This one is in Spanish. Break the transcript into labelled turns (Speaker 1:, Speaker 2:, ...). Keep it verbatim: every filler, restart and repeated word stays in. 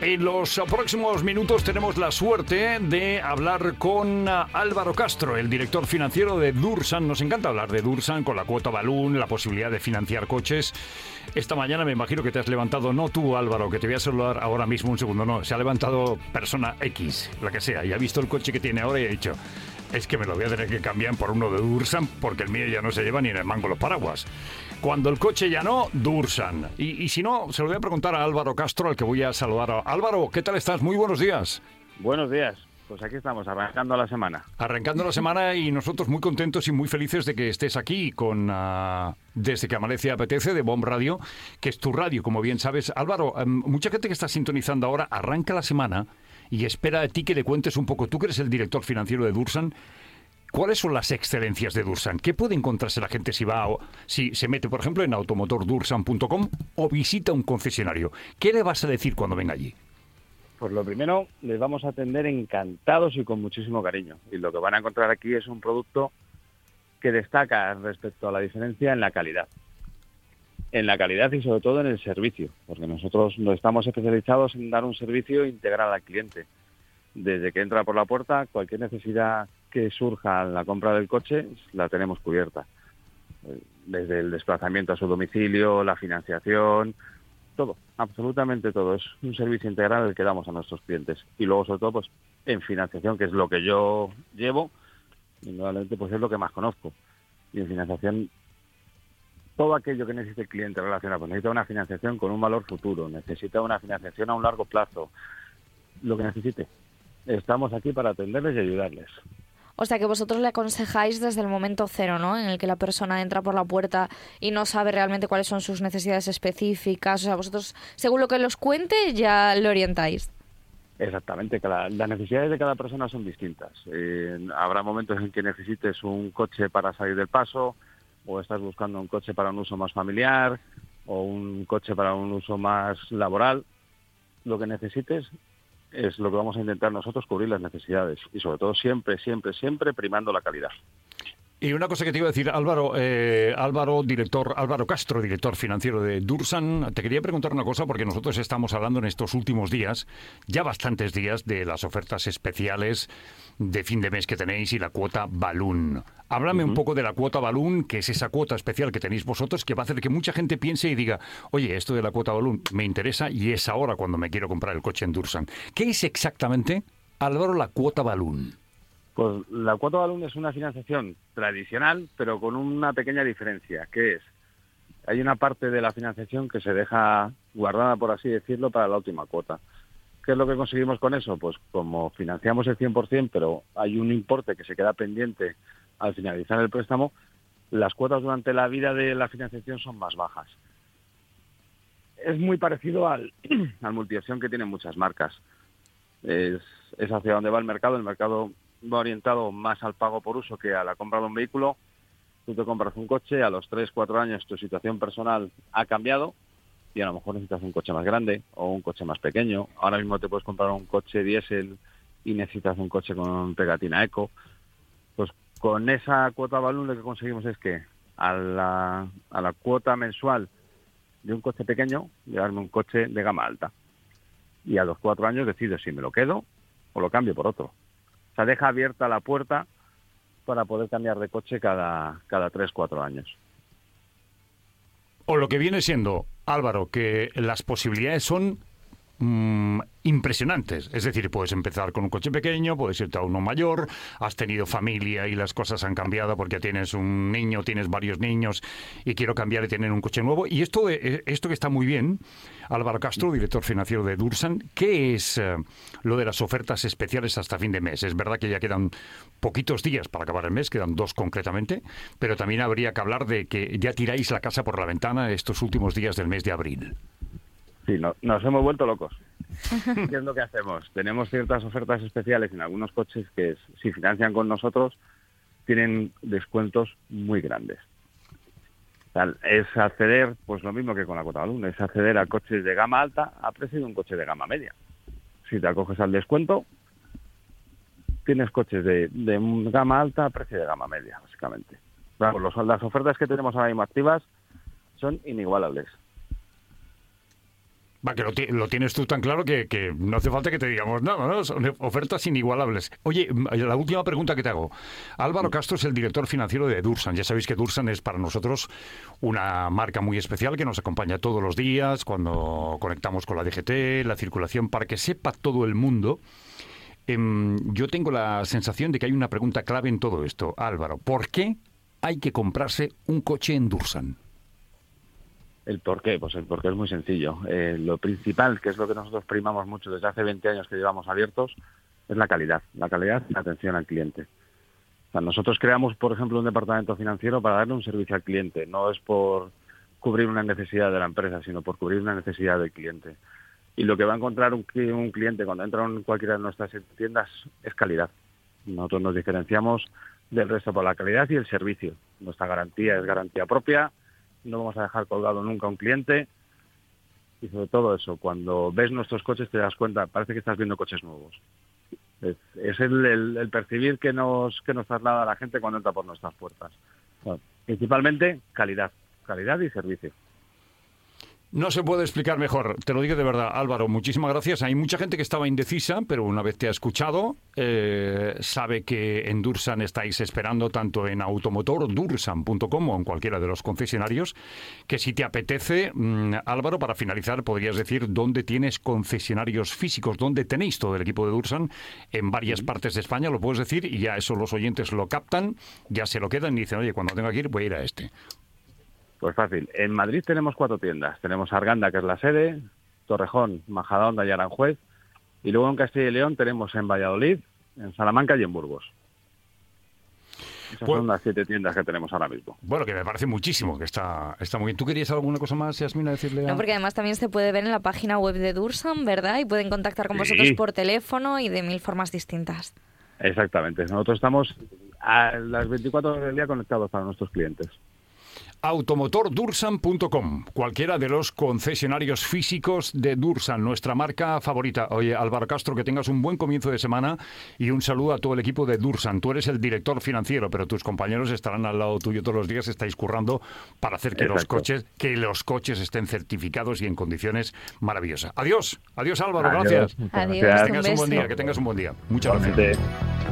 Speaker 1: En los próximos minutos tenemos la suerte de hablar con Álvaro Castro, el director financiero de Dursan. Nos encanta hablar de Dursan con la cuota balloon, la posibilidad de financiar coches. Esta mañana me imagino que te has levantado, no tú, Álvaro, que te voy a saludar ahora mismo un segundo, no, se ha levantado persona X, la que sea, y ha visto el coche que tiene ahora y ha dicho, es que me lo voy a tener que cambiar por uno de Dursan porque el mío ya no se lleva ni en el mango los paraguas. Cuando el coche ya no, Dursan. Y, y si no, se lo voy a preguntar a Álvaro Castro, al que voy a saludar. Álvaro, ¿qué tal estás? Muy buenos días.
Speaker 2: Buenos días. Pues aquí estamos, arrancando la semana.
Speaker 1: Arrancando la semana y nosotros muy contentos y muy felices de que estés aquí con uh, Desde que Amanece Apetece, de Bomb Radio, que es tu radio, como bien sabes. Álvaro, um, mucha gente que está sintonizando ahora arranca la semana y espera a ti que le cuentes un poco. Tú que eres el director financiero de Dursan, ¿cuáles son las excelencias de Dursan? ¿Qué puede encontrarse la gente si va o si se mete, por ejemplo, en automotor dursan punto com o visita un concesionario? ¿Qué le vas a decir cuando venga allí?
Speaker 2: Pues lo primero, les vamos a atender encantados y con muchísimo cariño. Y lo que van a encontrar aquí es un producto que destaca respecto a la diferencia en la calidad. En la calidad y sobre todo en el servicio, porque nosotros no estamos especializados en dar un servicio integral al cliente. Desde que entra por la puerta, cualquier necesidad que surja en la compra del coche, la tenemos cubierta. Desde el desplazamiento a su domicilio, la financiación, todo, absolutamente todo. Es un servicio integral el que damos a nuestros clientes. Y luego, sobre todo, pues en financiación, que es lo que yo llevo, y normalmente pues es lo que más conozco. Y en financiación, todo aquello que necesite el cliente relacionado, pues necesita una financiación con un valor futuro, necesita una financiación a un largo plazo, lo que necesite. Estamos aquí para atenderles y ayudarles.
Speaker 3: O sea que vosotros le aconsejáis desde el momento cero, ¿no? En el que la persona entra por la puerta y no sabe realmente cuáles son sus necesidades específicas. O sea, vosotros, según lo que los cuente, ya lo orientáis.
Speaker 2: Exactamente. Cada, las necesidades de cada persona son distintas. Eh, habrá momentos en que necesites un coche para salir del paso, o estás buscando un coche para un uso más familiar, o un coche para un uso más laboral. Lo que necesites es lo que vamos a intentar nosotros, cubrir las necesidades y sobre todo siempre, siempre, siempre primando la calidad.
Speaker 1: Y una cosa que te iba a decir, Álvaro, eh, Álvaro, director, Álvaro Castro, director financiero de Dursan, te quería preguntar una cosa porque nosotros estamos hablando en estos últimos días, ya bastantes días, de las ofertas especiales de fin de mes que tenéis y la cuota balloon. Háblame uh-huh. un poco de la cuota balloon, que es esa cuota especial que tenéis vosotros, que va a hacer que mucha gente piense y diga, oye, esto de la cuota balloon me interesa y es ahora cuando me quiero comprar el coche en Dursan. ¿Qué es exactamente, Álvaro, la cuota balloon?
Speaker 2: Pues la cuota balloon es una financiación tradicional, pero con una pequeña diferencia, que es, hay una parte de la financiación que se deja guardada, por así decirlo, para la última cuota. ¿Qué es lo que conseguimos con eso? Pues como financiamos el cien por ciento, pero hay un importe que se queda pendiente al finalizar el préstamo, las cuotas durante la vida de la financiación son más bajas. Es muy parecido al, al multiopción que tienen muchas marcas. Es, es hacia donde va el mercado. El mercado va orientado más al pago por uso que a la compra de un vehículo. Tú te compras un coche, a los tres, cuatro años tu situación personal ha cambiado y a lo mejor necesitas un coche más grande o un coche más pequeño. Ahora mismo te puedes comprar un coche diésel y necesitas un coche con pegatina eco. Pues con esa cuota balloon lo que conseguimos es que a la, a la cuota mensual de un coche pequeño, llevarme un coche de gama alta. Y a los cuatro años decido si me lo quedo o lo cambio por otro. O sea, deja abierta la puerta para poder cambiar de coche cada, cada tres, cuatro años.
Speaker 1: O lo que viene siendo, Álvaro, que las posibilidades son mmm, impresionantes. Es decir, puedes empezar con un coche pequeño, puedes irte a uno mayor, has tenido familia y las cosas han cambiado porque tienes un niño, tienes varios niños y quiero cambiar y tener un coche nuevo. Y esto, de, esto que está muy bien, Álvaro Castro, director financiero de Dursan, ¿qué es eh, lo de las ofertas especiales hasta fin de mes? Es verdad que ya quedan poquitos días para acabar el mes, quedan dos concretamente, pero también habría que hablar de que ya tiráis la casa por la ventana estos últimos días del mes de abril.
Speaker 2: Sí, no, nos hemos vuelto locos. ¿Qué es lo que hacemos? Tenemos ciertas ofertas especiales en algunos coches que, si financian con nosotros, tienen descuentos muy grandes. O sea, es acceder, pues lo mismo que con la cuota balloon, es acceder a coches de gama alta a precio de un coche de gama media. Si te acoges al descuento, tienes coches de, de gama alta a precio de gama media, básicamente. Claro, los, las ofertas que tenemos ahora mismo activas son inigualables.
Speaker 1: Va, que lo, lo tienes tú tan claro que, que no hace falta que te digamos nada, ¿no? Son ofertas inigualables. Oye, la última pregunta que te hago. Álvaro Castro es el director financiero de Dursan. Ya sabéis que Dursan es para nosotros una marca muy especial que nos acompaña todos los días cuando conectamos con la D G T, la circulación, para que sepa todo el mundo. Eh, yo tengo la sensación de que hay una pregunta clave en todo esto. Álvaro, ¿por qué hay que comprarse un coche en Dursan?
Speaker 2: ¿El por qué? Pues el por qué es muy sencillo. Eh, lo principal, que es lo que nosotros primamos mucho desde hace veinte años que llevamos abiertos, es la calidad. La calidad y la atención al cliente. O sea, nosotros creamos, por ejemplo, un departamento financiero para darle un servicio al cliente. No es por cubrir una necesidad de la empresa, sino por cubrir una necesidad del cliente. Y lo que va a encontrar un, un cliente cuando entra en cualquiera de nuestras tiendas es calidad. Nosotros nos diferenciamos del resto por la calidad y el servicio. Nuestra garantía es garantía propia. No vamos a dejar colgado nunca a un cliente y sobre todo eso, cuando ves nuestros coches te das cuenta, parece que estás viendo coches nuevos. Es, es el, el, el percibir que nos que nos traslada a la gente cuando entra por nuestras puertas. Bueno, principalmente calidad, calidad y servicio.
Speaker 1: No se puede explicar mejor, te lo digo de verdad, Álvaro, muchísimas gracias. Hay mucha gente que estaba indecisa, pero una vez te ha escuchado, eh, sabe que en Dursan estáis esperando tanto en automotor dursan punto com o en cualquiera de los concesionarios, que si te apetece, mmm, Álvaro, para finalizar, podrías decir dónde tienes concesionarios físicos, dónde tenéis todo el equipo de Dursan en varias partes de España, lo puedes decir, y ya eso los oyentes lo captan, ya se lo quedan y dicen, oye, cuando tenga que ir voy a ir a este.
Speaker 2: Pues fácil. En Madrid tenemos cuatro tiendas. Tenemos Arganda, que es la sede, Torrejón, Majadahonda y Aranjuez. Y luego en Castilla y León tenemos en Valladolid, en Salamanca y en Burgos. Esas pues, son las siete tiendas que tenemos ahora mismo.
Speaker 1: Bueno, que me parece muchísimo, que está, está muy bien. ¿Tú querías alguna cosa más, Yasmina, decirle? A...
Speaker 3: No, porque además también se puede ver en la página web de Dursan, ¿verdad? Y pueden contactar con sí. vosotros por teléfono y de mil formas distintas.
Speaker 2: Exactamente. Nosotros estamos a las veinticuatro horas del día conectados para nuestros clientes.
Speaker 1: automotor dursan punto com, cualquiera de los concesionarios físicos de Dursan, nuestra marca favorita. Oye, Álvaro Castro, que tengas un buen comienzo de semana y un saludo a todo el equipo de Dursan. Tú eres el director financiero, pero tus compañeros estarán al lado tuyo todos los días, estáis currando para hacer que los coches que los coches estén certificados y en condiciones maravillosas. Adiós, adiós Álvaro,
Speaker 2: adiós.
Speaker 1: Gracias.
Speaker 3: Adiós,
Speaker 1: que tengas un buen día, que tengas un buen día. Muchas gracias.